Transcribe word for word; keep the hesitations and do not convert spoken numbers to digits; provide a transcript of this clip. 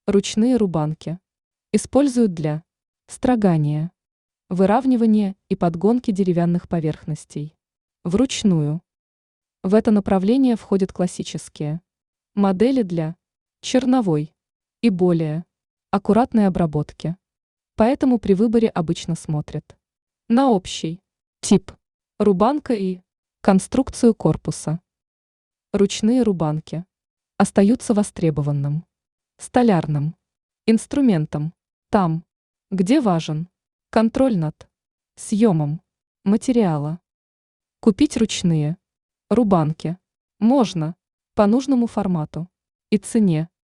Ручные рубанки используют для строгания, выравнивания и подгонки деревянных поверхностей. Вручную. В это направление входят классические модели для черновой и более аккуратной обработки. Поэтому при выборе обычно смотрят на общий тип рубанка и конструкцию корпуса. Ручные рубанки остаются востребованным столярным инструментом там, где важен контроль над съемом материала. Купить ручные рубанки можно по нужному формату и цене.